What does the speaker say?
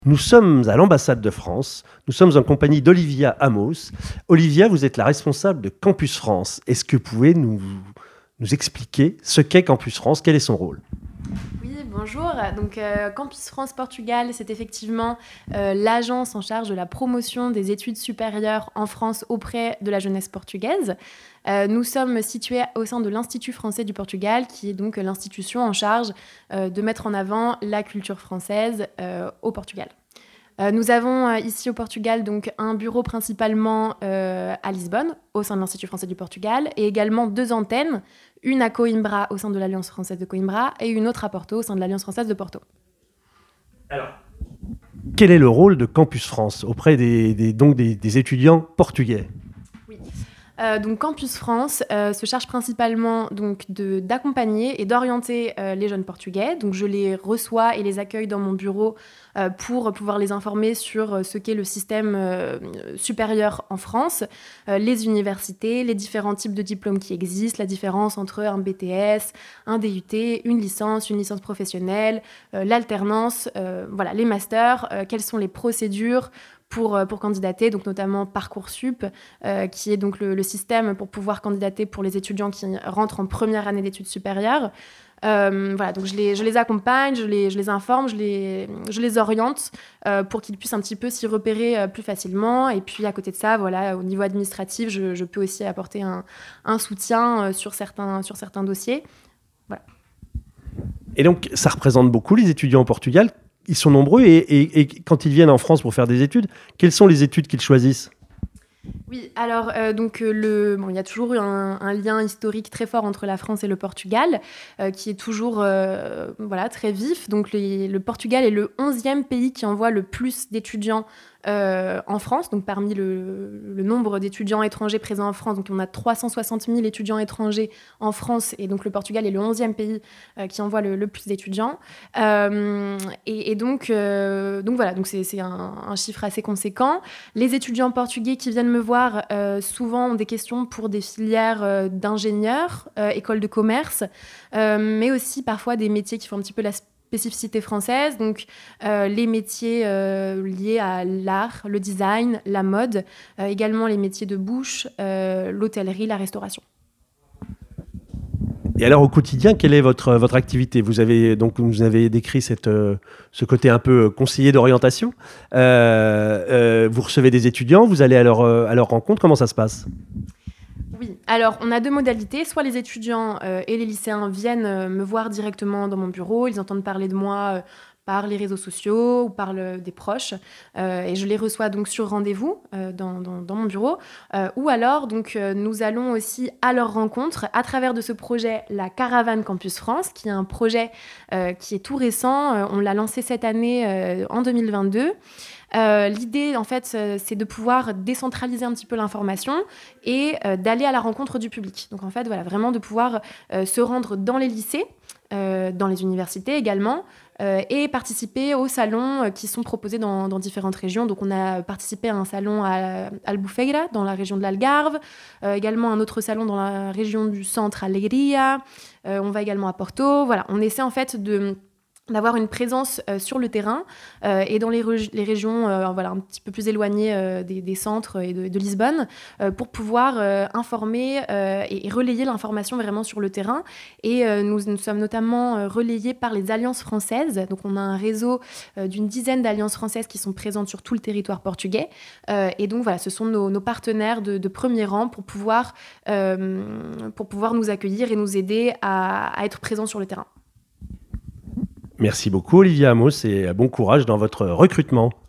Nous sommes à l'ambassade de France. Nous sommes en compagnie d'Olivia Amos. Olivia, vous êtes la responsable de Campus France. Est-ce que vous pouvez nous expliquer ce qu'est Campus France? Quel est son rôle? Oui, bonjour. Donc, Campus France Portugal, c'est effectivement l'agence en charge de la promotion des études supérieures en France auprès de la jeunesse portugaise. Nous sommes situés au sein de l'Institut français du Portugal, qui est donc l'institution en charge de mettre en avant la culture française au Portugal. Nous avons ici au Portugal donc un bureau principalement à Lisbonne, au sein de l'Institut français du Portugal, et également 2 antennes, une à Coimbra au sein de l'Alliance française de Coimbra et une autre à Porto au sein de l'Alliance française de Porto. Alors, quel est le rôle de Campus France auprès des étudiants portugais? Donc Campus France se charge principalement donc, d'accompagner et d'orienter les jeunes portugais. Donc je les reçois et les accueille dans mon bureau pour pouvoir les informer sur ce qu'est le système supérieur en France, les universités, les différents types de diplômes qui existent, la différence entre un BTS, un DUT, une licence professionnelle, l'alternance, voilà, les masters, quelles sont les procédures pour candidater, donc notamment Parcoursup, qui est donc le système pour pouvoir candidater pour les étudiants qui rentrent en première année d'études supérieures. Voilà, donc je les accompagne, je les informe, je les oriente pour qu'ils puissent un petit peu s'y repérer plus facilement. Et puis à côté de ça, voilà, au niveau administratif, je peux aussi apporter un soutien sur certains dossiers. Voilà. Et donc, ça représente beaucoup les étudiants au Portugal. Ils sont nombreux et quand ils viennent en France pour faire des études, quelles sont les études qu'ils choisissent? Oui, alors il y a toujours eu un lien historique très fort entre la France et le Portugal, qui est toujours très vif. Donc le Portugal est le 11e pays qui envoie le plus d'étudiants en France. Donc parmi le nombre d'étudiants étrangers présents en France, donc on a 360 000 étudiants étrangers en France, et donc le Portugal est le 11e pays qui envoie le plus d'étudiants. Donc voilà, donc c'est un chiffre assez conséquent. Les étudiants portugais qui viennent me voir souvent ont des questions pour des filières d'ingénieurs, écoles de commerce, mais aussi parfois des métiers qui font un petit peu la spécificité française, donc les métiers liés à l'art, le design, la mode, également les métiers de bouche, l'hôtellerie, la restauration. Et alors, au quotidien, quelle est votre activité? Vous avez décrit ce côté un peu conseiller d'orientation. Vous recevez des étudiants, vous allez à leur rencontre. Comment ça se passe? Oui, alors on a 2 modalités. Soit les étudiants et les lycéens viennent me voir directement dans mon bureau. Ils entendent parler de moi par les réseaux sociaux ou par des proches, et je les reçois donc sur rendez-vous dans mon bureau, ou alors donc nous allons aussi à leur rencontre à travers de ce projet la Caravane Campus France, qui est un projet qui est tout récent. On l'a lancé cette année en 2022. L'idée, en fait, c'est de pouvoir décentraliser un petit peu l'information et d'aller à la rencontre du public. Donc, en fait, voilà, vraiment de pouvoir se rendre dans les lycées, dans les universités également, et participer aux salons qui sont proposés dans différentes régions. Donc, on a participé à un salon à Albufeira, dans la région de l'Algarve, également un autre salon dans la région du centre, à Leiria. On va également à Porto. Voilà, on essaie en fait d'avoir une présence sur le terrain et dans les régions un petit peu plus éloignées des centres et de Lisbonne, pour pouvoir informer et relayer l'information vraiment sur le terrain. Et nous sommes notamment relayés par les alliances françaises. Donc on a un réseau d'une dizaine d'alliances françaises qui sont présentes sur tout le territoire portugais. Et donc voilà, ce sont nos partenaires de premier rang pour pouvoir nous accueillir et nous aider à être présents sur le terrain. Merci beaucoup, Olivia Amos, et bon courage dans votre recrutement.